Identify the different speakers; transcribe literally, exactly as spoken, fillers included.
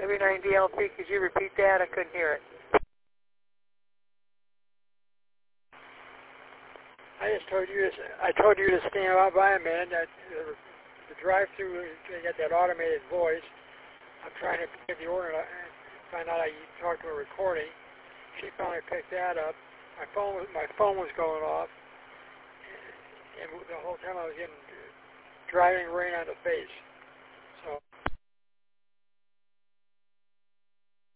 Speaker 1: W nine D L P, could you repeat that? I couldn't hear it.
Speaker 2: I just told you to, I told you to stand out by a minute. That uh, the drive-through, they got that automated voice. I'm trying to get the order and find out how you talk to a recording. She finally picked that up. My phone was my phone was going off, and the whole time I was getting driving rain on the face.